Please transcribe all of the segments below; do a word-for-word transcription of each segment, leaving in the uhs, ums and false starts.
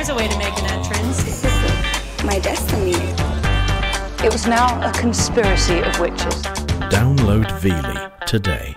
there's a way to make an entrance. This is my destiny. It was now a conspiracy of witches. Download Veely today.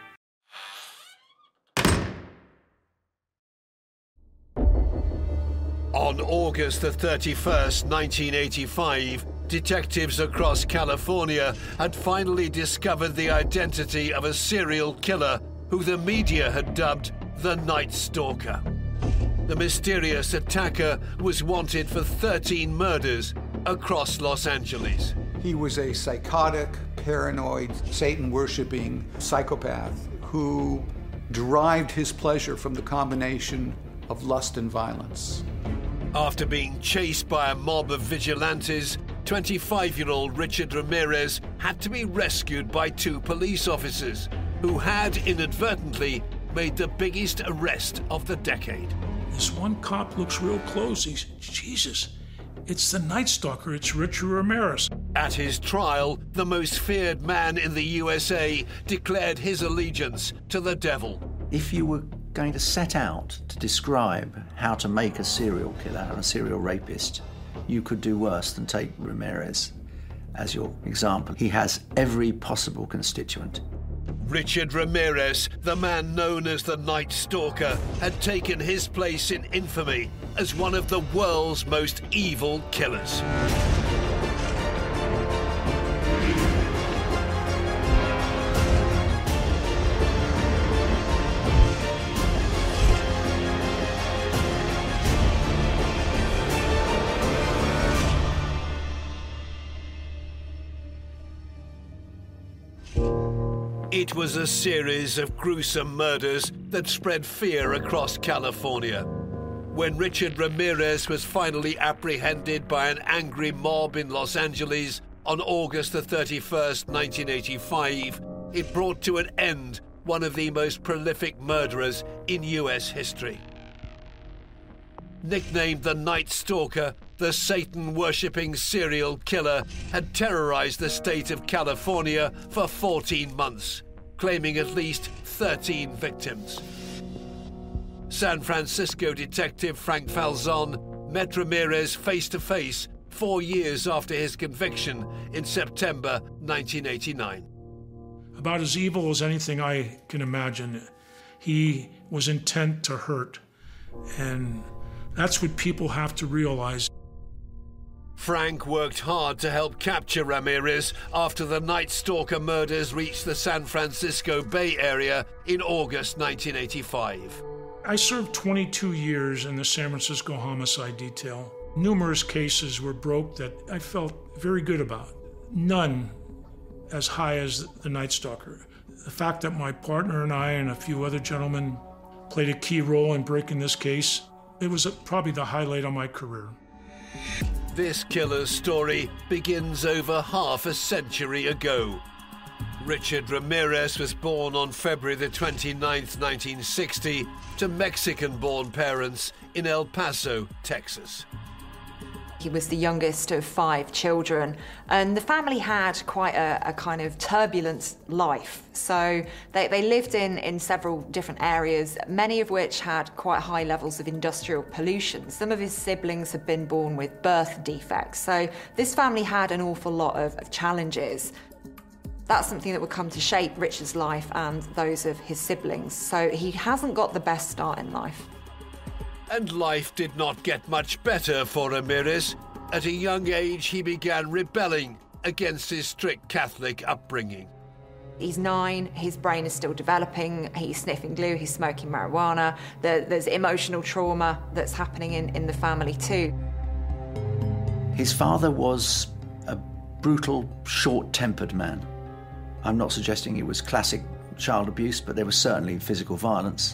On August the thirty-first, nineteen eighty-five, detectives across California had finally discovered the identity of a serial killer who the media had dubbed the Night Stalker. The mysterious attacker was wanted for thirteen murders across Los Angeles. He was a psychotic, paranoid, Satan-worshipping psychopath who derived his pleasure from the combination of lust and violence. After being chased by a mob of vigilantes, twenty-five-year-old Richard Ramirez had to be rescued by two police officers who had inadvertently made the biggest arrest of the decade. This one cop looks real close. He's, Jesus, it's the Night Stalker. It's Richard Ramirez. At his trial, the most feared man in the U S A declared his allegiance to the devil. If you were going to set out to describe how to make a serial killer and a serial rapist, you could do worse than take Ramirez as your example. He has every possible constituent. Richard Ramirez, the man known as the Night Stalker, had taken his place in infamy as one of the world's most evil killers. It was a series of gruesome murders that spread fear across California. When Richard Ramirez was finally apprehended by an angry mob in Los Angeles on August the thirty-first, nineteen eighty-five, it brought to an end one of the most prolific murderers in U S history. Nicknamed the Night Stalker, the Satan-worshipping serial killer had terrorized the state of California for fourteen months, claiming at least thirteen victims. San Francisco detective Frank Falzon met Ramirez face-to-face four years after his conviction in September nineteen eighty-nine. About as evil as anything I can imagine. He was intent to hurt, and that's what people have to realize. Frank worked hard to help capture Ramirez after the Night Stalker murders reached the San Francisco Bay Area in August nineteen eighty-five. I served twenty-two years in the San Francisco Homicide Detail. Numerous cases were broke that I felt very good about. None as high as the Night Stalker. The fact that my partner and I and a few other gentlemen played a key role in breaking this case, it was probably the highlight of my career. This killer's story begins over half a century ago. Richard Ramirez was born on February the twenty-ninth, nineteen sixty, to Mexican-born parents in El Paso, Texas. He was the youngest of five children, and the family had quite a, a kind of turbulent life. So they, they lived in, in several different areas, many of which had quite high levels of industrial pollution. Some of his siblings had been born with birth defects, so this family had an awful lot of, of challenges. That's something that would come to shape Richard's life and those of his siblings, so he hasn't got the best start in life. And life did not get much better for Ramirez. At a young age, he began rebelling against his strict Catholic upbringing. He's nine, his brain is still developing, he's sniffing glue, he's smoking marijuana, there, there's emotional trauma that's happening in, in the family too. His father was a brutal, short-tempered man. I'm not suggesting it was classic child abuse, but there was certainly physical violence.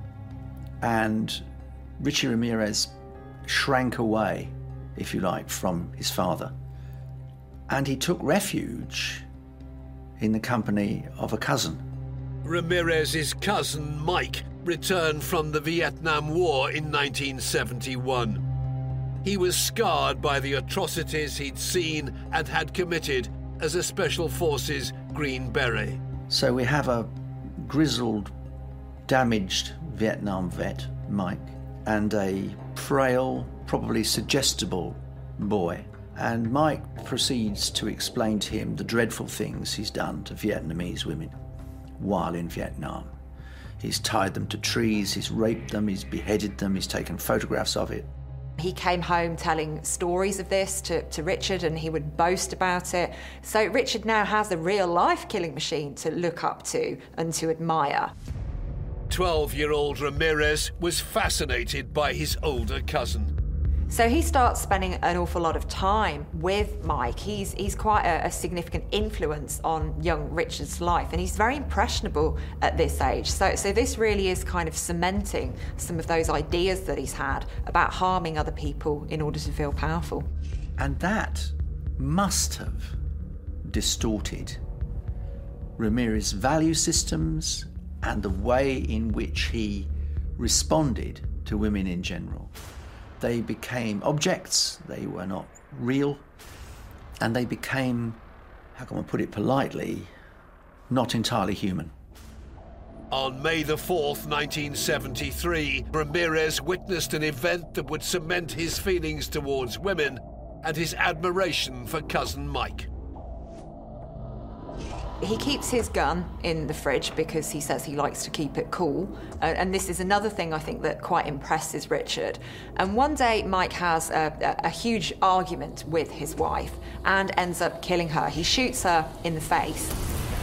And Richie Ramirez shrank away, if you like, from his father. And he took refuge in the company of a cousin. Ramirez's cousin, Mike, returned from the Vietnam War in nineteen seventy-one. He was scarred by the atrocities he'd seen and had committed as a Special Forces Green Beret. So we have a grizzled, damaged Vietnam vet, Mike, and a frail, probably suggestible boy. And Mike proceeds to explain to him the dreadful things he's done to Vietnamese women while in Vietnam. He's tied them to trees, he's raped them, he's beheaded them, he's taken photographs of it. He came home telling stories of this to, to Richard, and he would boast about it. So Richard now has a real-life killing machine to look up to and to admire. twelve-year-old Ramirez was fascinated by his older cousin. So he starts spending an awful lot of time with Mike. He's, he's quite a, a significant influence on young Richard's life, and he's very impressionable at this age. So, so this really is kind of cementing some of those ideas that he's had about harming other people in order to feel powerful. And that must have distorted Ramirez's value systems and the way in which he responded to women in general. They became objects, they were not real, and they became, how can one put it politely, not entirely human. On May the fourth, nineteen seventy-three, Ramirez witnessed an event that would cement his feelings towards women and his admiration for cousin Mike. He keeps his gun in the fridge because he says he likes to keep it cool. Uh, and this is another thing I think that quite impresses Richard. And one day Mike has a, a, a huge argument with his wife and ends up killing her. He shoots her in the face.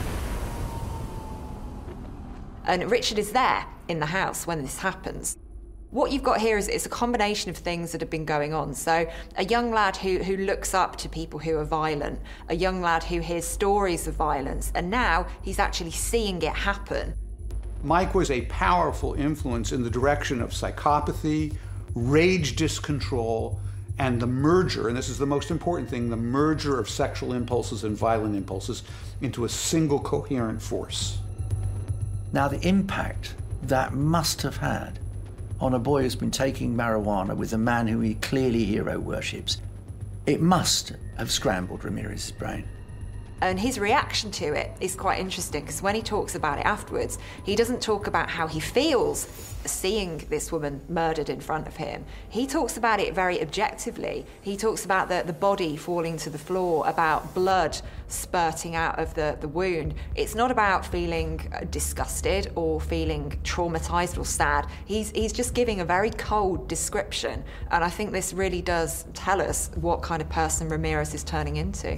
And Richard is there in the house when this happens. What you've got here is, is a combination of things that have been going on. So a young lad who, who looks up to people who are violent, a young lad who hears stories of violence, and now he's actually seeing it happen. Mike was a powerful influence in the direction of psychopathy, rage discontrol, and the merger, and this is the most important thing, the merger of sexual impulses and violent impulses into a single coherent force. Now, the impact that must have had on a boy who's been taking marijuana with a man who he clearly hero worships, it must have scrambled Ramirez's brain. And his reaction to it is quite interesting, because when he talks about it afterwards, he doesn't talk about how he feels seeing this woman murdered in front of him. He talks about it very objectively. He talks about the, the body falling to the floor, about blood spurting out of the, the wound. It's not about feeling disgusted or feeling traumatized or sad. He's, he's just giving a very cold description. And I think this really does tell us what kind of person Ramirez is turning into.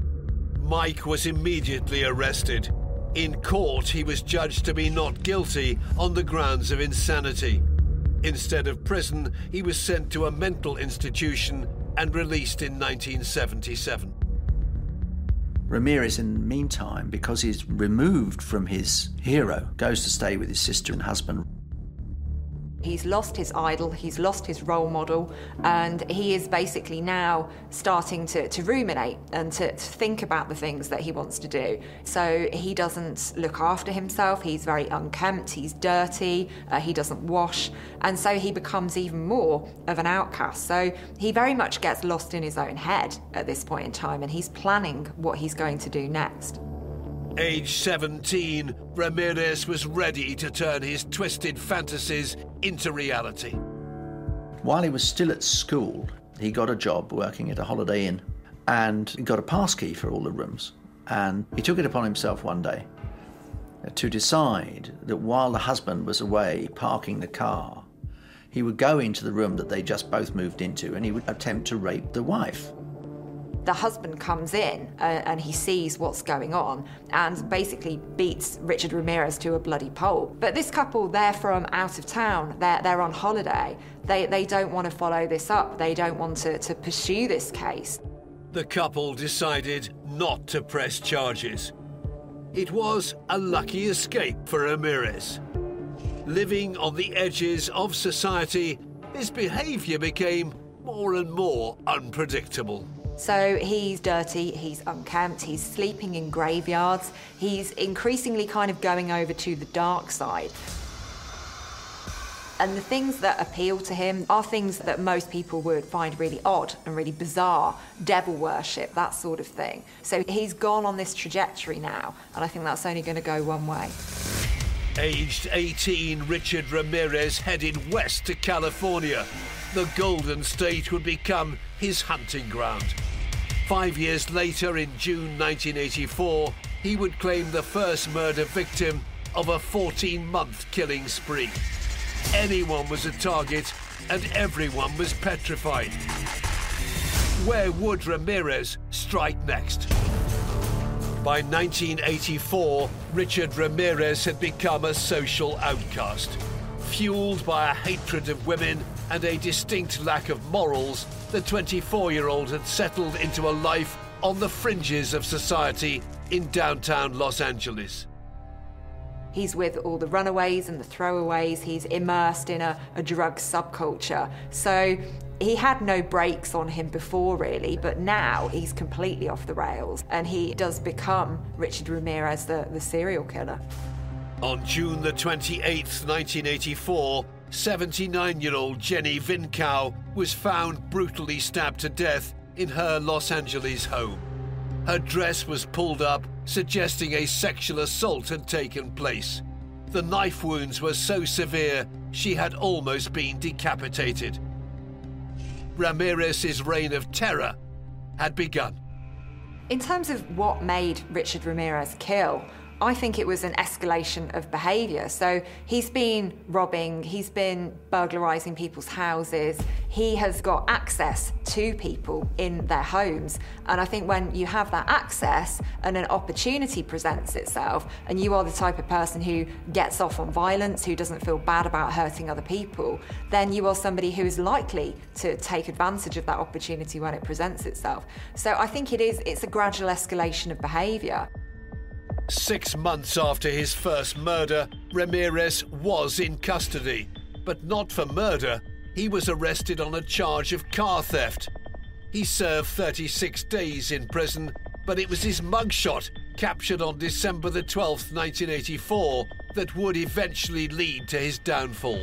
Mike was immediately arrested. In court, he was judged to be not guilty on the grounds of insanity. Instead of prison, he was sent to a mental institution and released in nineteen seventy-seven. Ramirez, in the meantime, because he's removed from his hero, goes to stay with his sister and husband. He's lost his idol, he's lost his role model, and he is basically now starting to, to ruminate and to, to think about the things that he wants to do. So he doesn't look after himself, he's very unkempt, he's dirty, uh, he doesn't wash, and so he becomes even more of an outcast. So he very much gets lost in his own head at this point in time, and he's planning what he's going to do next. Age seventeen, Ramirez was ready to turn his twisted fantasies into reality. While he was still at school, he got a job working at a Holiday Inn, and he got a pass key for all the rooms. And he took it upon himself one day to decide that while the husband was away parking the car, he would go into the room that they just both moved into and he would attempt to rape the wife. The husband comes in uh, and he sees what's going on and basically beats Richard Ramirez to a bloody pulp. But this couple, they're from out of town, they're, they're on holiday. They, they don't want to follow this up, they don't want to, to pursue this case. The couple decided not to press charges. It was a lucky escape for Ramirez. Living on the edges of society, his behaviour became more and more unpredictable. So he's dirty, he's unkempt, he's sleeping in graveyards, he's increasingly kind of going over to the dark side. And the things that appeal to him are things that most people would find really odd and really bizarre, devil worship, that sort of thing. So he's gone on this trajectory now, and I think that's only going to go one way. Aged eighteen, Richard Ramirez headed west to California. The Golden State would become his hunting ground. Five years later, in June nineteen eighty-four, he would claim the first murder victim of a fourteen-month killing spree. Anyone was a target, and everyone was petrified. Where would Ramirez strike next? By nineteen eighty-four, Richard Ramirez had become a social outcast. Fueled by a hatred of women and a distinct lack of morals, the twenty-four-year-old had settled into a life on the fringes of society in downtown Los Angeles. He's with all the runaways and the throwaways. He's immersed in a, a drug subculture. So he had no brakes on him before, really, but now he's completely off the rails, and he does become Richard Ramirez, the, the serial killer. On June the twenty-eighth, nineteen eighty-four, seventy-nine-year-old Jenny Vincow was found brutally stabbed to death in her Los Angeles home. Her dress was pulled up, suggesting a sexual assault had taken place. The knife wounds were so severe, she had almost been decapitated. Ramirez's reign of terror had begun. In terms of what made Richard Ramirez kill, I think it was an escalation of behaviour. So he's been robbing, he's been burglarising people's houses, he has got access to people in their homes. And I think when you have that access and an opportunity presents itself, and you are the type of person who gets off on violence, who doesn't feel bad about hurting other people, then you are somebody who is likely to take advantage of that opportunity when it presents itself. So I think it is, it's a gradual escalation of behaviour. Six months after his first murder, Ramirez was in custody, but not for murder. He was arrested on a charge of car theft. He served thirty-six days in prison, but it was his mugshot, captured on December the twelfth, nineteen eighty-four, that would eventually lead to his downfall.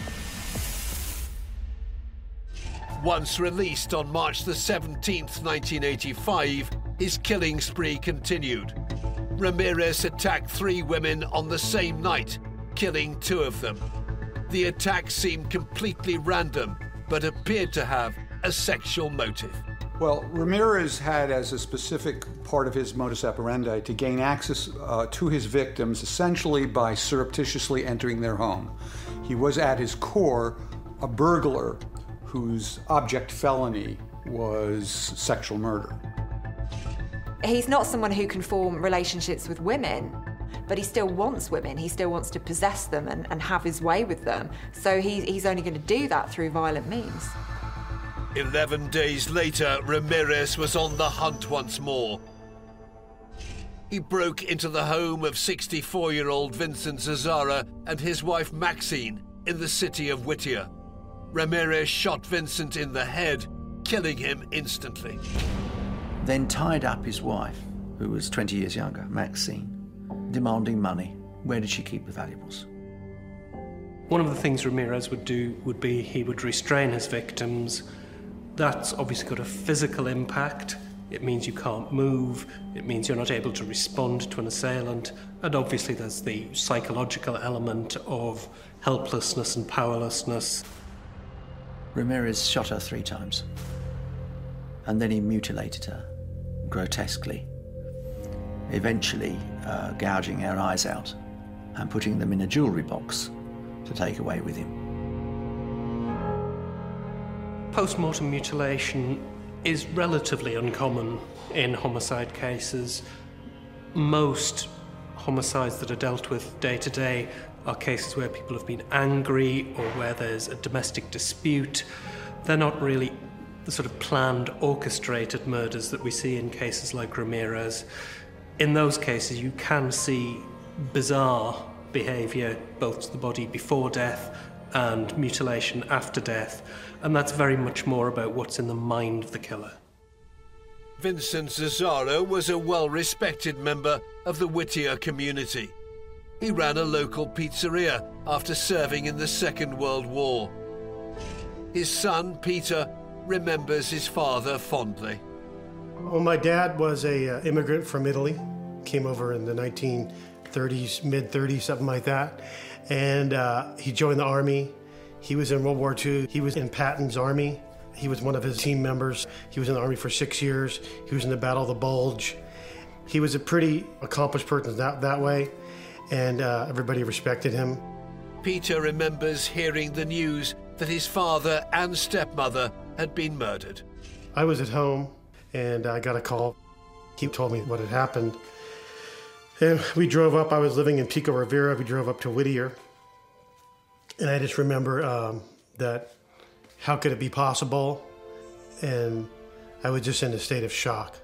Once released on March the seventeenth, nineteen eighty-five, his killing spree continued. Ramirez attacked three women on the same night, killing two of them. The attack seemed completely random, but appeared to have a sexual motive. Well, Ramirez had as a specific part of his modus operandi to gain access uh, to his victims essentially by surreptitiously entering their home. He was at his core a burglar whose object felony was sexual murder. He's not someone who can form relationships with women, but he still wants women. He still wants to possess them and, and have his way with them. So he, he's only going to do that through violent means. Eleven days later, Ramirez was on the hunt once more. He broke into the home of sixty-four-year-old Vincent Zazzara and his wife Maxine in the city of Whittier. Ramirez shot Vincent in the head, killing him instantly. Then tied up his wife, who was twenty years younger, Maxine, demanding money. Where did she keep the valuables? One of the things Ramirez would do would be he would restrain his victims. That's obviously got a physical impact. It means you can't move. It means you're not able to respond to an assailant. And obviously there's the psychological element of helplessness and powerlessness. Ramirez shot her three times. And then he mutilated her, grotesquely, eventually uh, gouging her eyes out and putting them in a jewellery box to take away with him. Post-mortem mutilation is relatively uncommon in homicide cases. Most homicides that are dealt with day to day are cases where people have been angry or where there's a domestic dispute. They're not really the sort of planned, orchestrated murders that we see in cases like Ramirez. In those cases, you can see bizarre behaviour, both to the body before death and mutilation after death, and that's very much more about what's in the mind of the killer. Vincent Zazzara was a well-respected member of the Whittier community. He ran a local pizzeria after serving in the Second World War. His son, Peter, remembers his father fondly. Well, my dad was a uh, immigrant from Italy, came over in the nineteen thirties, mid thirties, something like that. And uh, he joined the Army. He was in World War Two. He was in Patton's Army. He was one of his team members. He was in the Army for six years. He was in the Battle of the Bulge. He was a pretty accomplished person that, that way, and uh, everybody respected him. Peter remembers hearing the news that his father and stepmother had been murdered. I was at home, and I got a call. He told me what had happened. And we drove up. I was living in Pico Rivera. We drove up to Whittier. And I just remember um, that how could it be possible? And I was just in a state of shock.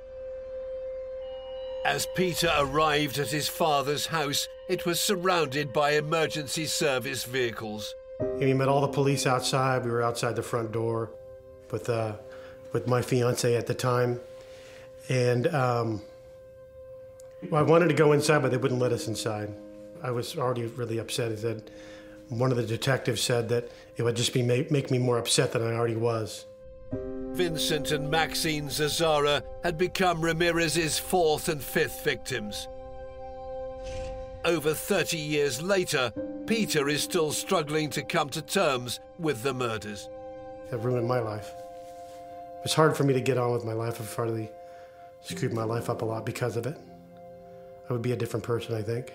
As Peter arrived at his father's house, it was surrounded by emergency service vehicles. And we met all the police outside. We were outside the front door with uh, with my fiance at the time. And um, I wanted to go inside, but they wouldn't let us inside. I was already really upset. He said, one of the detectives said that it would just be make, make me more upset than I already was. Vincent and Maxine Zazara had become Ramirez's fourth and fifth victims. Over thirty years later, Peter is still struggling to come to terms with the murders. It ruined my life. It's hard for me to get on with my life. I've hardly screwed my life up a lot because of it. I would be a different person, I think.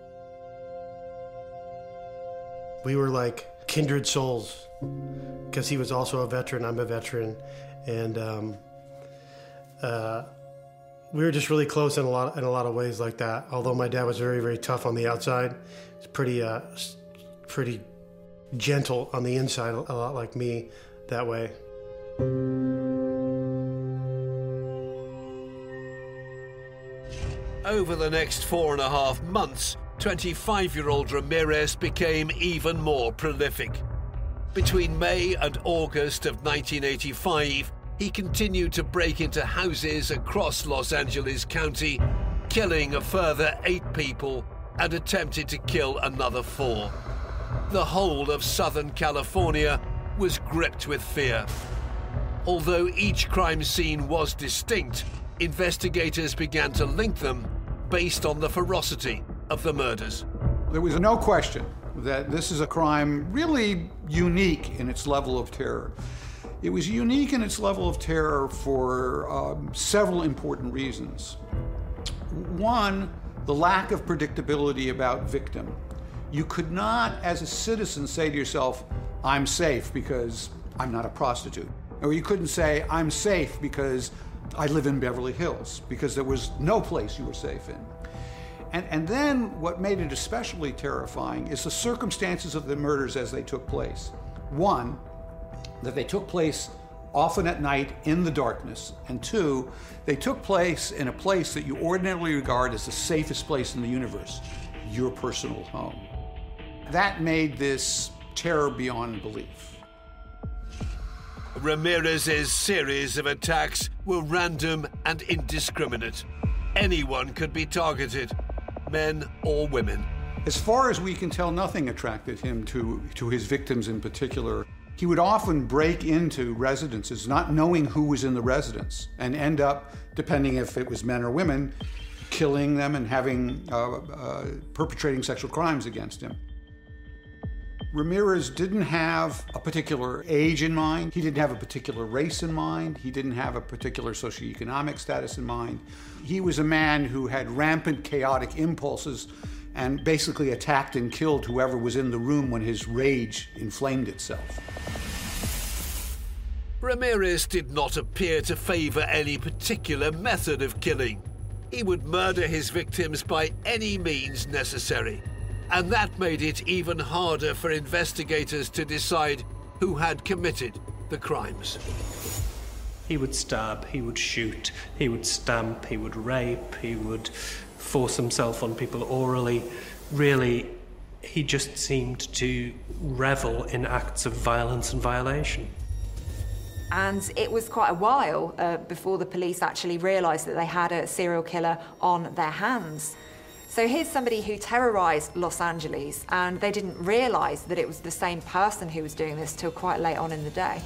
We were like kindred souls, because he was also a veteran, I'm a veteran, and um, uh, we were just really close in a lot in a lot of ways like that. Although my dad was very, very tough on the outside, he's pretty, uh, pretty gentle on the inside, a lot like me that way. Over the next four and a half months, twenty-five-year-old Ramirez became even more prolific. Between May and August of nineteen eighty-five, he continued to break into houses across Los Angeles County, killing a further eight people and attempted to kill another four. The whole of Southern California was gripped with fear. Although each crime scene was distinct, investigators began to link them based on the ferocity of the murders. There was no question that this is a crime really unique in its level of terror. It was unique in its level of terror for um, several important reasons. One, the lack of predictability about victim. You could not, as a citizen, say to yourself, I'm safe because I'm not a prostitute. Or you couldn't say, I'm safe because I live in Beverly Hills, because there was no place you were safe in. And, and then what made it especially terrifying is the circumstances of the murders as they took place. One, that they took place often at night in the darkness. And two, they took place in a place that you ordinarily regard as the safest place in the universe, your personal home. That made this terror beyond belief. Ramirez's series of attacks were random and indiscriminate. Anyone could be targeted, men or women. As far as we can tell, nothing attracted him to, to his victims in particular. He would often break into residences, not knowing who was in the residence, and end up, depending if it was men or women, killing them and having, uh, uh, perpetrating sexual crimes against him. Ramirez didn't have a particular age in mind. He didn't have a particular race in mind. He didn't have a particular socioeconomic status in mind. He was a man who had rampant chaotic impulses and basically attacked and killed whoever was in the room when his rage inflamed itself. Ramirez did not appear to favor any particular method of killing. He would murder his victims by any means necessary. And that made it even harder for investigators to decide who had committed the crimes. He would stab, he would shoot, he would stamp, he would rape, he would force himself on people orally. Really, he just seemed to revel in acts of violence and violation. And it was quite a while uh, before the police actually realised that they had a serial killer on their hands. So here's somebody who terrorised Los Angeles, and they didn't realise that it was the same person who was doing this till quite late on in the day.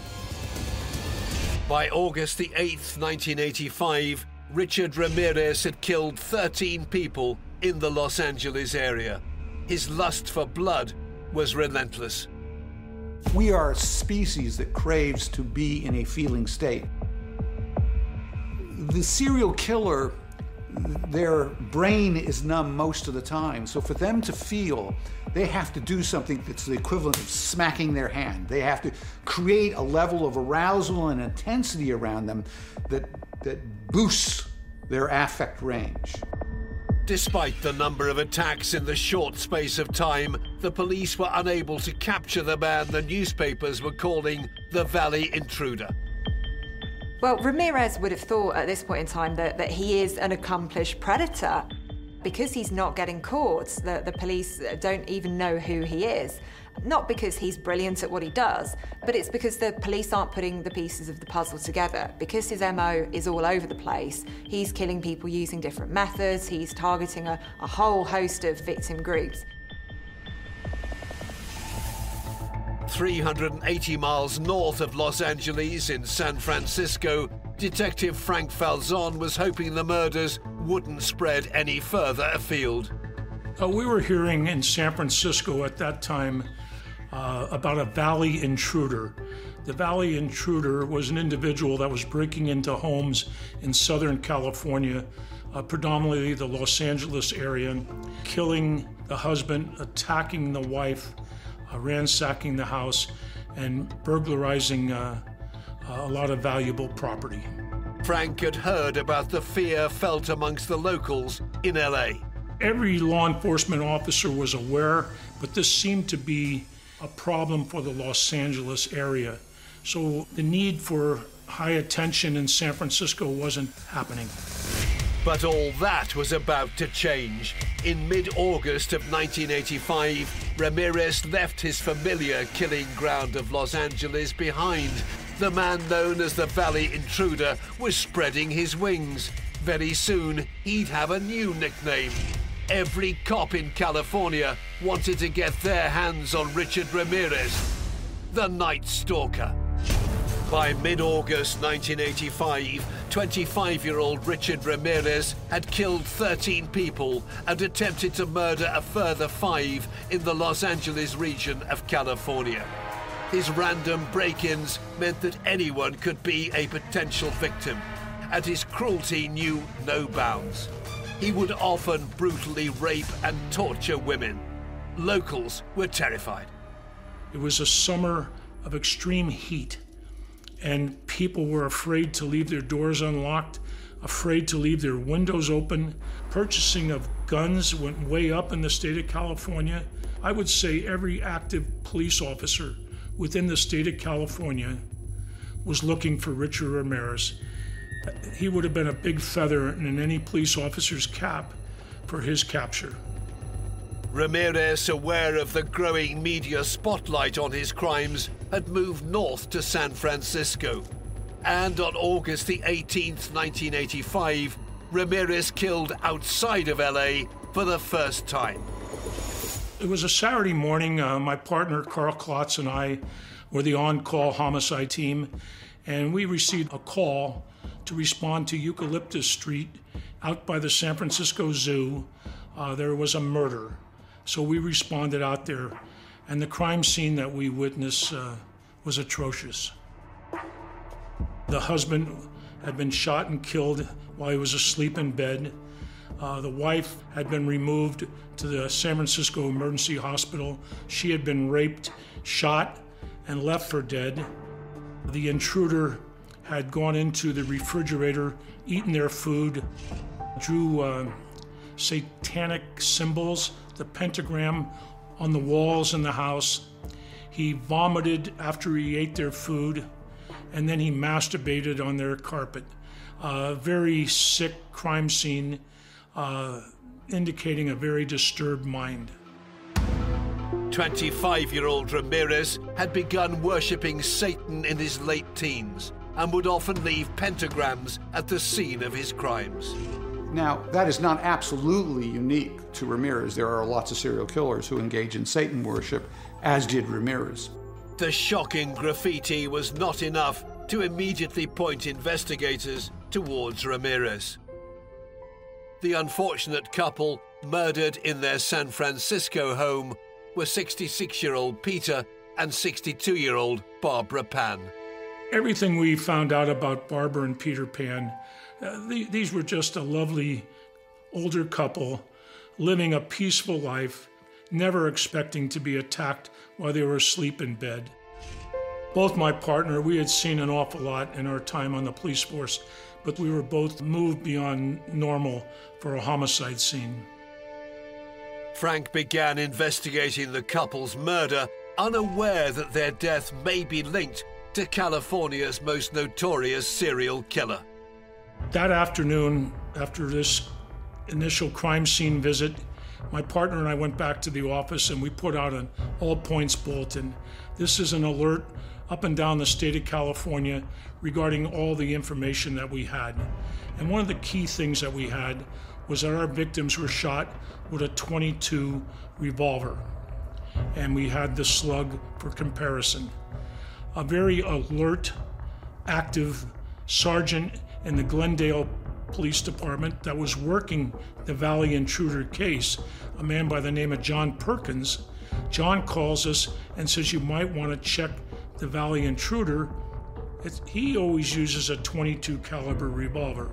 By August the eighth, nineteen eighty-five, Richard Ramirez had killed thirteen people in the Los Angeles area. His lust for blood was relentless. We are a species that craves to be in a feeling state. The serial killer, their brain is numb most of the time, so for them to feel, they have to do something that's the equivalent of smacking their hand. They have to create a level of arousal and intensity around them that, that boosts their affect range. Despite the number of attacks in the short space of time, the police were unable to capture the man the newspapers were calling the Valley Intruder. Well, Ramirez would have thought at this point in time that, that he is an accomplished predator. Because he's not getting caught, the, the police don't even know who he is. Not because he's brilliant at what he does, but it's because the police aren't putting the pieces of the puzzle together. Because his M O is all over the place, he's killing people using different methods, he's targeting a, a whole host of victim groups. three hundred eighty miles north of Los Angeles in San Francisco, Detective Frank Falzon was hoping the murders wouldn't spread any further afield. Uh, we were hearing in San Francisco at that time uh, about a Valley Intruder. The Valley Intruder was an individual that was breaking into homes in Southern California, uh, predominantly the Los Angeles area, killing the husband, attacking the wife, uh, ransacking the house, and burglarizing uh, a lot of valuable property. Frank had heard about the fear felt amongst the locals in L A. Every law enforcement officer was aware, but this seemed to be a problem for the Los Angeles area. So the need for high attention in San Francisco wasn't happening. But all that was about to change. In mid-August of nineteen eighty-five, Ramirez left his familiar killing ground of Los Angeles behind. The man known as the Valley Intruder was spreading his wings. Very soon, he'd have a new nickname. Every cop in California wanted to get their hands on Richard Ramirez, the Night Stalker. By mid-August nineteen eighty-five, twenty-five-year-old Richard Ramirez had killed thirteen people and attempted to murder a further five in the Los Angeles region of California. His random break-ins meant that anyone could be a potential victim, and his cruelty knew no bounds. He would often brutally rape and torture women. Locals were terrified. It was a summer of extreme heat, and people were afraid to leave their doors unlocked, afraid to leave their windows open. Purchasing of guns went way up in the state of California. I would say every active police officer within the state of California was looking for Richard Ramirez. He would have been a big feather in any police officer's cap for his capture. Ramirez, aware of the growing media spotlight on his crimes, had moved north to San Francisco. And on August the eighteenth, nineteen eighty-five, Ramirez killed outside of L A for the first time. It was a Saturday morning. Uh, my partner, Carl Klotz, and I were the on-call homicide team, and we received a call to respond to Eucalyptus Street out by the San Francisco Zoo. Uh, there was a murder. So we responded out there, and the crime scene that we witnessed uh, was atrocious. The husband had been shot and killed while he was asleep in bed. Uh, the wife had been removed to the San Francisco Emergency Hospital. She had been raped, shot, and left for dead. The intruder had gone into the refrigerator, eaten their food, drew uh, satanic symbols, the pentagram on the walls in the house. He vomited after he ate their food, and then he masturbated on their carpet. A uh, very sick crime scene, uh, indicating a very disturbed mind. twenty-five-year-old Ramirez had begun worshipping Satan in his late teens and would often leave pentagrams at the scene of his crimes. Now, that is not absolutely unique to Ramirez. There are lots of serial killers who engage in Satan worship, as did Ramirez. The shocking graffiti was not enough to immediately point investigators towards Ramirez. The unfortunate couple murdered in their San Francisco home were sixty-six-year-old Peter and sixty-two-year-old Barbara Pan. Everything we found out about Barbara and Peter Pan, uh, the, these were just a lovely older couple living a peaceful life, never expecting to be attacked while they were asleep in bed. Both my partner, we had seen an awful lot in our time on the police force, but we were both moved beyond normal for a homicide scene. Frank began investigating the couple's murder, unaware that their death may be linked to California's most notorious serial killer. That afternoon, after this initial crime scene visit, my partner and I went back to the office and we put out an all-points bulletin. This is an alert up and down the state of California regarding all the information that we had. And one of the key things that we had was that our victims were shot with a twenty-two revolver. And we had the slug for comparison. A very alert, active sergeant in the Glendale Police Department that was working the Valley Intruder case, a man by the name of John Perkins. John calls us and says, you might want to check the Valley Intruder. It's, he always uses a twenty-two caliber revolver.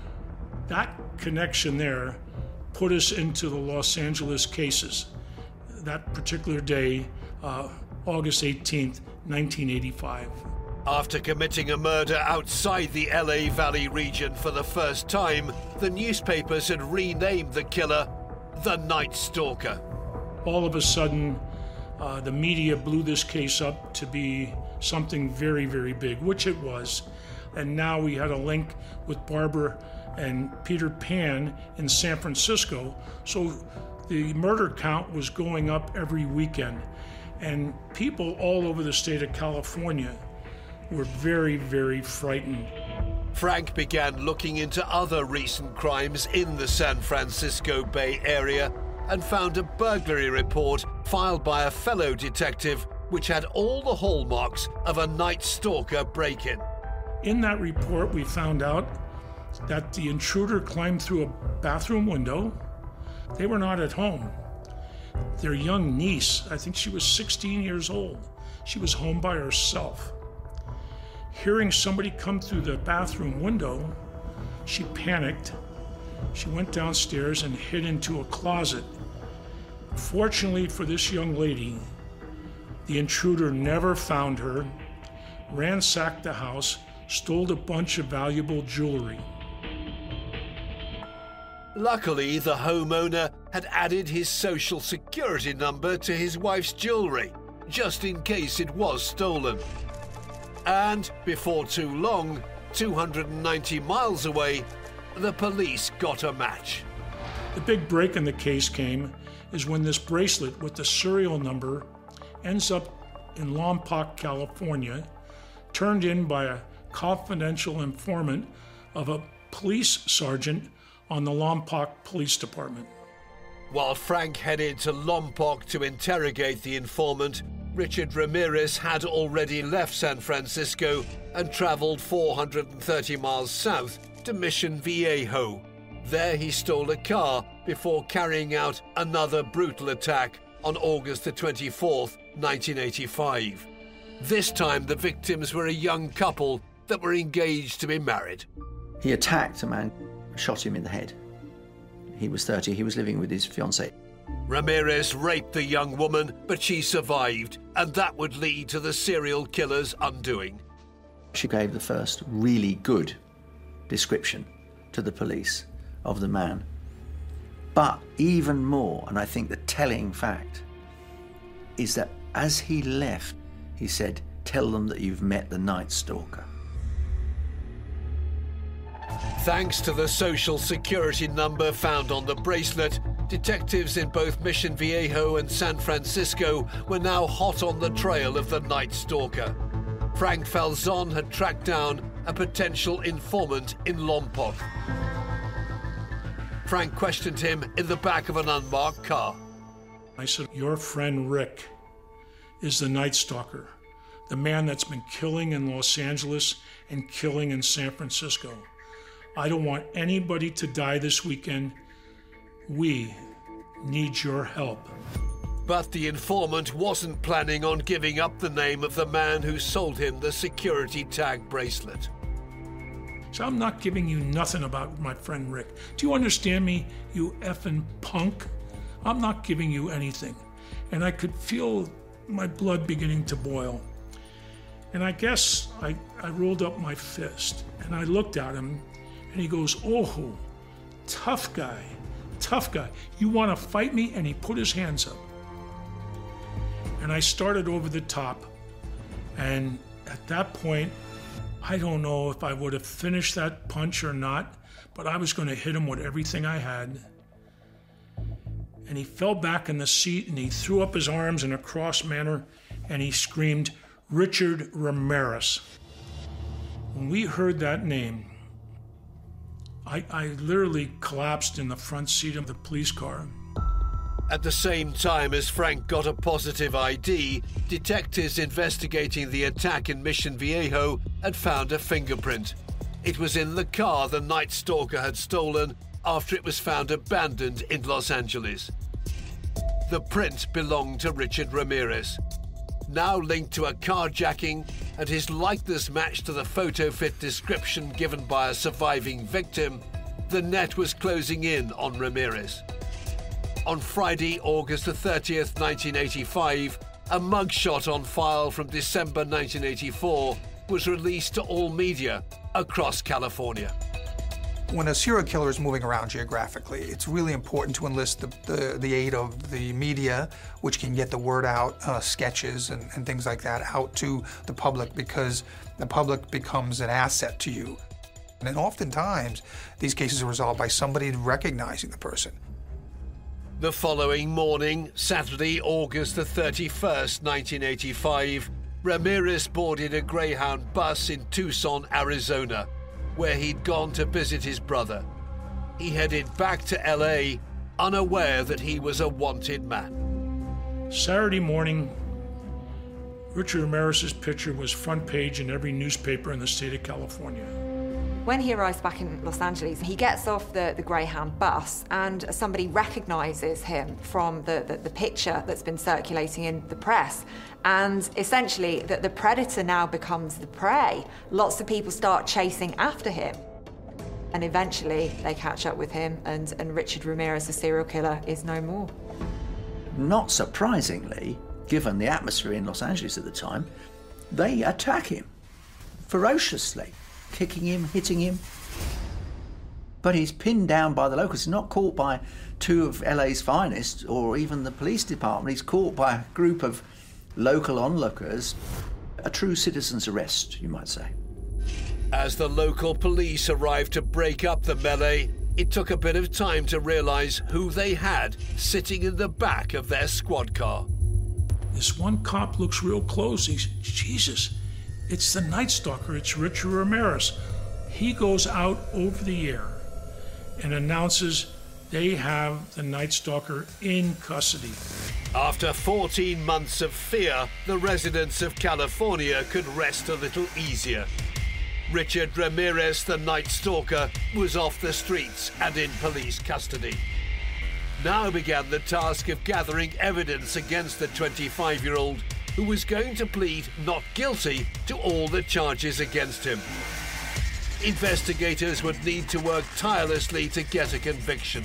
That connection there put us into the Los Angeles cases. That particular day, uh, August eighteenth, nineteen eighty-five. After committing a murder outside the L A Valley region for the first time, the newspapers had renamed the killer the Night Stalker. All of a sudden, uh, the media blew this case up to be something very, very big, which it was. And now we had a link with Barbara and Peter Pan in San Francisco. So the murder count was going up every weekend. And people all over the state of California were very, very frightened. Frank began looking into other recent crimes in the San Francisco Bay Area and found a burglary report filed by a fellow detective which had all the hallmarks of a Night Stalker break-in. In that report, we found out that the intruder climbed through a bathroom window. They were not at home. Their young niece, I think she was sixteen years old, she was home by herself. Hearing somebody come through the bathroom window, she panicked. She went downstairs and hid into a closet. Fortunately for this young lady, the intruder never found her, ransacked the house, stole a bunch of valuable jewelry. Luckily, the homeowner had added his social security number to his wife's jewelry, just in case it was stolen. And before too long, two hundred ninety miles away, the police got a match. The big break in the case came is when this bracelet with the serial number ends up in Lompoc, California, turned in by a confidential informant of a police sergeant on the Lompoc Police Department. While Frank headed to Lompoc to interrogate the informant, Richard Ramirez had already left San Francisco and traveled four hundred thirty miles south to Mission Viejo. There he stole a car before carrying out another brutal attack on August the twenty-fourth, nineteen eighty-five. This time the victims were a young couple that were engaged to be married. He attacked a man, shot him in the head. He was thirty, he was living with his fiancée. Ramirez raped the young woman, but she survived, and that would lead to the serial killer's undoing. She gave the first really good description to the police of the man. But even more, and I think the telling fact, is that as he left, he said, "Tell them that you've met the Night Stalker." Thanks to the social security number found on the bracelet, detectives in both Mission Viejo and San Francisco were now hot on the trail of the Night Stalker. Frank Falzon had tracked down a potential informant in Lompoc. Frank questioned him in the back of an unmarked car. I said, "Your friend Rick is the Night Stalker, the man that's been killing in Los Angeles and killing in San Francisco. I don't want anybody to die this weekend. We needs your help. But the informant wasn't planning on giving up the name of the man who sold him the security tag bracelet. So I'm not giving you nothing about my friend Rick. Do you understand me, you effing punk? I'm not giving you anything. And I could feel my blood beginning to boil. And I guess I, I rolled up my fist and I looked at him and he goes, "Oh, tough guy, tough guy. You want to fight me?" And he put his hands up. And I started over the top. And at that point, I don't know if I would have finished that punch or not, but I was going to hit him with everything I had. And he fell back in the seat and he threw up his arms in a cross manner and he screamed, "Richard Ramirez." When we heard that name, I, I literally collapsed in the front seat of the police car. At the same time as Frank got a positive I D, detectives investigating the attack in Mission Viejo had found a fingerprint. It was in the car the Night Stalker had stolen after it was found abandoned in Los Angeles. The print belonged to Richard Ramirez. Now linked to a carjacking and his likeness matched to the photo fit description given by a surviving victim, the net was closing in on Ramirez. On Friday, August the thirtieth, nineteen eighty-five, a mugshot on file from December nineteen eighty-four was released to all media across California. When a serial killer is moving around geographically, it's really important to enlist the, the, the aid of the media, which can get the word out, uh, sketches and, and things like that, out to the public, because the public becomes an asset to you. And oftentimes, these cases are resolved by somebody recognizing the person. The following morning, Saturday, August the thirty-first, nineteen eighty-five, Ramirez boarded a Greyhound bus in Tucson, Arizona, where he'd gone to visit his brother. He headed back to L A, unaware that he was a wanted man. Saturday morning, Richard Ramirez's picture was front page in every newspaper in the state of California. When he arrives back in Los Angeles, he gets off the, the Greyhound bus and somebody recognises him from the, the, the picture that's been circulating in the press. And essentially, the, the predator now becomes the prey. Lots of people start chasing after him. And eventually, they catch up with him and, and Richard Ramirez, the serial killer, is no more. Not surprisingly, given the atmosphere in Los Angeles at the time, they attack him ferociously. Kicking him, hitting him. But he's pinned down by the locals. He's not caught by two of L A's finest or even the police department. He's caught by a group of local onlookers. A true citizen's arrest, you might say. As the local police arrived to break up the melee, it took a bit of time to realise who they had sitting in the back of their squad car. This one cop looks real close. He's, Jesus, it's the Night Stalker, it's Richard Ramirez. He goes out over the air and announces they have the Night Stalker in custody. After fourteen months of fear, the residents of California could rest a little easier. Richard Ramirez, the Night Stalker, was off the streets and in police custody. Now began the task of gathering evidence against the twenty-five-year-old who was going to plead not guilty to all the charges against him. Investigators would need to work tirelessly to get a conviction.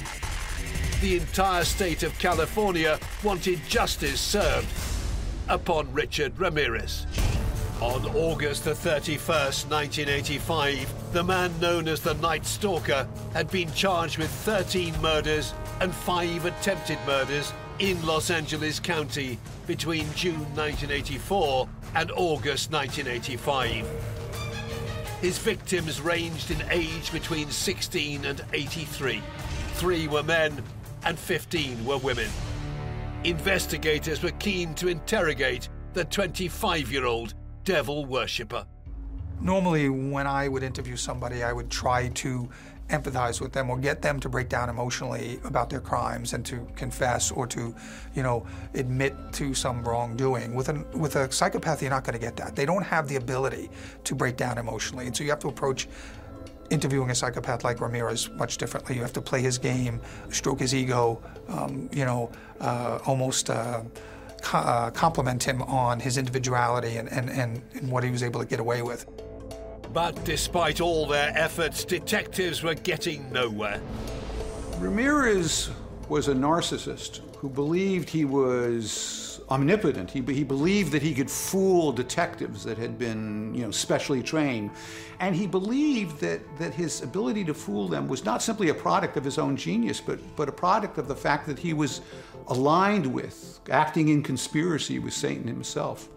The entire state of California wanted justice served upon Richard Ramirez. On August the thirty-first, nineteen eighty-five, the man known as the Night Stalker had been charged with thirteen murders and five attempted murders in Los Angeles County between June nineteen eighty-four and August nineteen eighty-five. His victims ranged in age between sixteen and eighty-three. Three were men and fifteen were women. Investigators were keen to interrogate the twenty-five-year-old devil worshipper. Normally, when I would interview somebody, I would try to empathize with them or get them to break down emotionally about their crimes and to confess or to, you know, admit to some wrongdoing. With, an, with a psychopath, you're not going to get that. They don't have the ability to break down emotionally, and so you have to approach interviewing a psychopath like Ramirez much differently. You have to play his game, stroke his ego, um, you know, uh, almost uh, co- uh, compliment him on his individuality and, and, and, and what he was able to get away with. But despite all their efforts, detectives were getting nowhere. Ramirez was a narcissist who believed he was omnipotent. He, he believed that he could fool detectives that had been, you know, specially trained. And he believed that, that his ability to fool them was not simply a product of his own genius, but, but a product of the fact that he was aligned with, acting in conspiracy with Satan himself.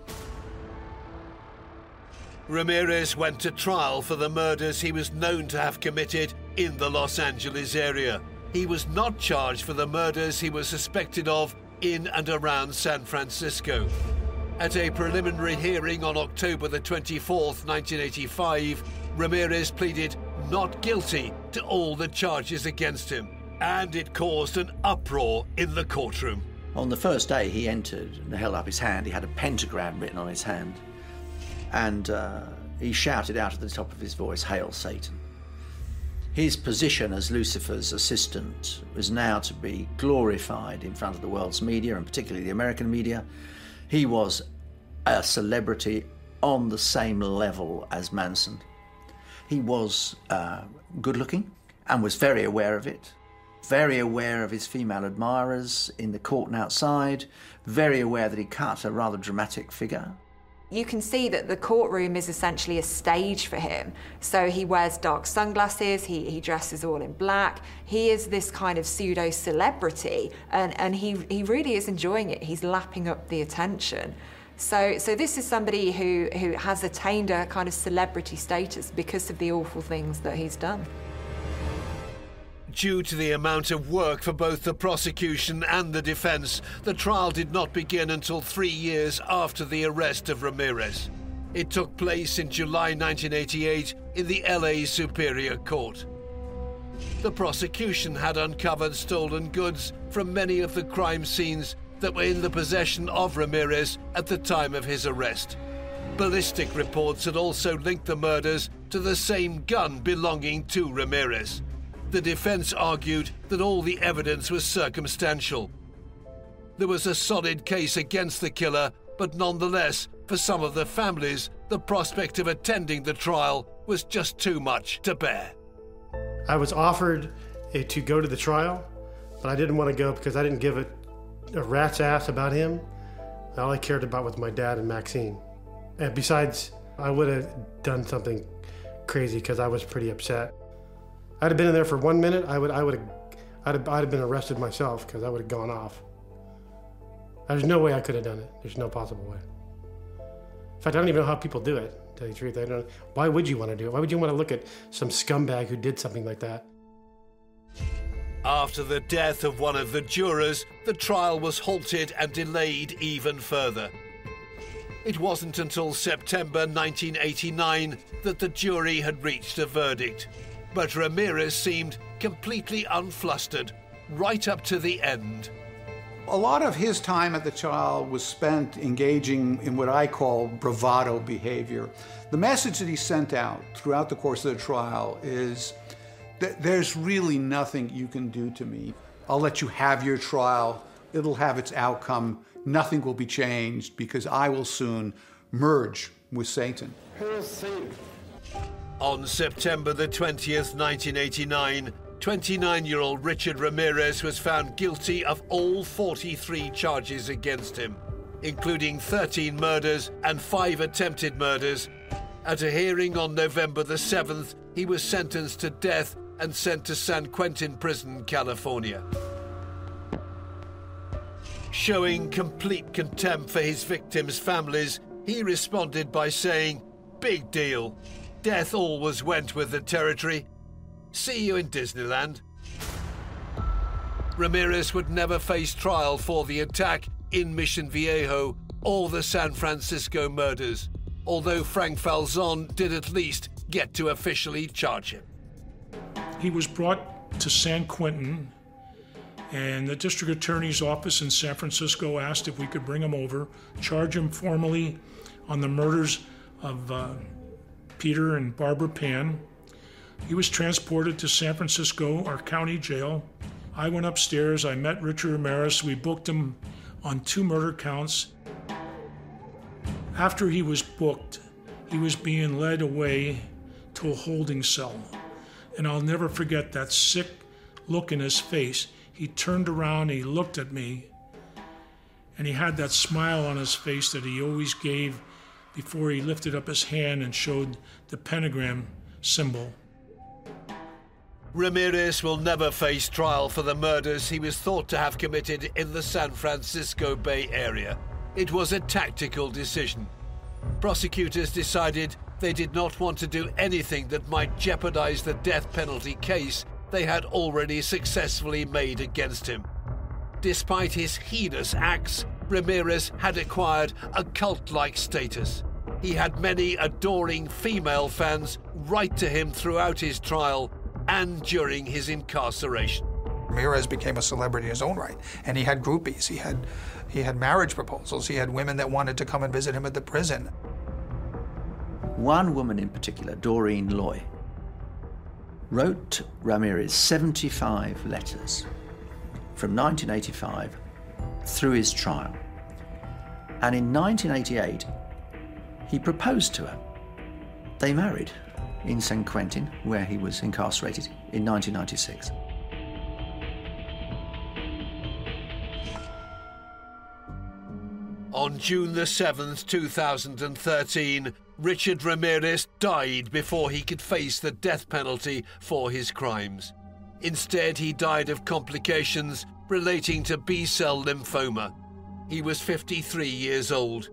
Ramirez went to trial for the murders he was known to have committed in the Los Angeles area. He was not charged for the murders he was suspected of in and around San Francisco. At a preliminary hearing on October the twenty-fourth, nineteen eighty-five, Ramirez pleaded not guilty to all the charges against him, and it caused an uproar in the courtroom. On the first day he entered and held up his hand, he had a pentagram written on his hand, and uh, he shouted out at the top of his voice, "Hail Satan." His position as Lucifer's assistant was now to be glorified in front of the world's media, and particularly the American media. He was a celebrity on the same level as Manson. He was uh, good-looking and was very aware of it, very aware of his female admirers in the court and outside, very aware that he cut a rather dramatic figure. You can see that the courtroom is essentially a stage for him. So he wears dark sunglasses, he, he dresses all in black. He is this kind of pseudo-celebrity, and, and he, he really is enjoying it. He's lapping up the attention. So, so this is somebody who, who has attained a kind of celebrity status because of the awful things that he's done. Due to the amount of work for both the prosecution and the defense, the trial did not begin until three years after the arrest of Ramirez. It took place in July nineteen eighty-eight in the L A Superior Court. The prosecution had uncovered stolen goods from many of the crime scenes that were in the possession of Ramirez at the time of his arrest. Ballistic reports had also linked the murders to the same gun belonging to Ramirez. The defense argued that all the evidence was circumstantial. There was a solid case against the killer, but nonetheless, for some of the families, the prospect of attending the trial was just too much to bear. I was offered uh, to go to the trial, but I didn't want to go because I didn't give a, a rat's ass about him. All I cared about was my dad and Maxine. And besides, I would have done something crazy because I was pretty upset. I'd have been in there for one minute, I would, I would have, I'd have, I'd have been arrested myself because I would have gone off. There's no way I could have done it. There's no possible way. In fact, I don't even know how people do it, to tell you the truth. I don't. Why would you want to do it? Why would you want to look at some scumbag who did something like that? After the death of one of the jurors, the trial was halted and delayed even further. It wasn't until September nineteen eighty-nine that the jury had reached a verdict. But Ramirez seemed completely unflustered right up to the end. A lot of his time at the trial was spent engaging in what I call bravado behavior. The message that he sent out throughout the course of the trial is that there's really nothing you can do to me. I'll let you have your trial. It'll have its outcome. Nothing will be changed because I will soon merge with Satan. On September the twentieth, nineteen eighty-nine, twenty-nine-year-old Richard Ramirez was found guilty of all forty-three charges against him, including thirteen murders and five attempted murders. At a hearing on November the seventh, he was sentenced to death and sent to San Quentin Prison, California. Showing complete contempt for his victims' families, he responded by saying, "Big deal. Death always went with the territory. See you in Disneyland." Ramirez would never face trial for the attack in Mission Viejo or the San Francisco murders, although Frank Falzon did at least get to officially charge him. He was brought to San Quentin, and the district attorney's office in San Francisco asked if we could bring him over, charge him formally on the murders of uh, Peter and Barbara Pan. He was transported to San Francisco, our county jail. I went upstairs, I met Richard Ramirez, we booked him on two murder counts. After he was booked, he was being led away to a holding cell. And I'll never forget that sick look in his face. He turned around, he looked at me, and he had that smile on his face that he always gave before he lifted up his hand and showed the pentagram symbol. Ramirez will never face trial for the murders he was thought to have committed in the San Francisco Bay Area. It was a tactical decision. Prosecutors decided they did not want to do anything that might jeopardize the death penalty case they had already successfully made against him. Despite his heinous acts, Ramirez had acquired a cult-like status. He had many adoring female fans write to him throughout his trial and during his incarceration. Ramirez became a celebrity in his own right, and he had groupies. He had, he had marriage proposals. He had women that wanted to come and visit him at the prison. One woman in particular, Doreen Loy, wrote Ramirez seventy-five letters from nineteen eighty-five through his trial. And in nineteen eighty-eight, he proposed to her. They married in San Quentin, where he was incarcerated, in nineteen ninety-six. On June the seventh, two thousand thirteen, Richard Ramirez died before he could face the death penalty for his crimes. Instead, he died of complications relating to B-cell lymphoma. He was fifty-three years old.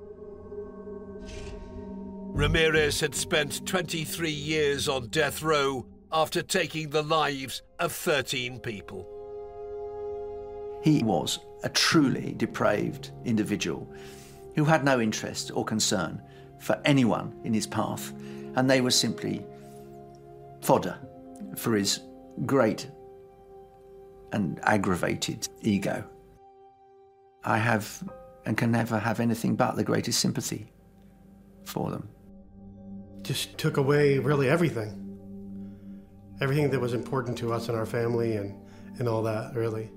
Ramirez had spent twenty-three years on death row after taking the lives of thirteen people. He was a truly depraved individual who had no interest or concern for anyone in his path, and they were simply fodder for his great and aggravated ego. I have and can never have anything but the greatest sympathy for them. Just took away really everything. Everything that was important to us and our family and, and all that, really.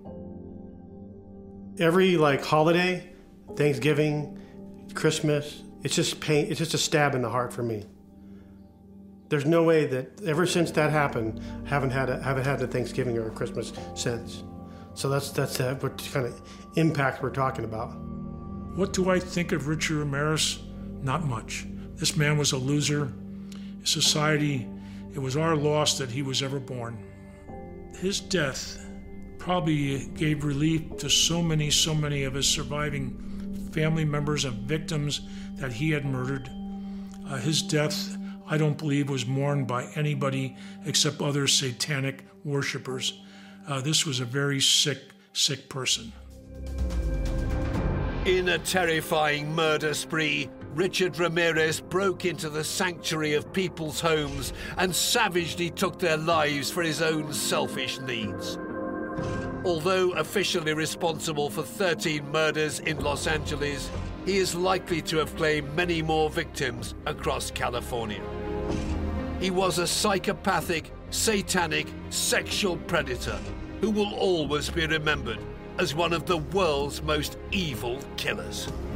Every like holiday, Thanksgiving, Christmas, it's just pain, it's just a stab in the heart for me. There's no way that ever since that happened, haven't had a, haven't had a Thanksgiving or a Christmas since. So that's that's uh, what kind of impact we're talking about. What do I think of Richard Ramirez? Not much. This man was a loser. Society, it was our loss that he was ever born. His death probably gave relief to so many, so many of his surviving family members and victims that he had murdered. Uh, his death, I don't believe, was mourned by anybody except other satanic worshipers. Uh, this was a very sick, sick person. In a terrifying murder spree, Richard Ramirez broke into the sanctuary of people's homes and savagely took their lives for his own selfish needs. Although officially responsible for thirteen murders in Los Angeles, he is likely to have claimed many more victims across California. He was a psychopathic, satanic, sexual predator who will always be remembered as one of the world's most evil killers.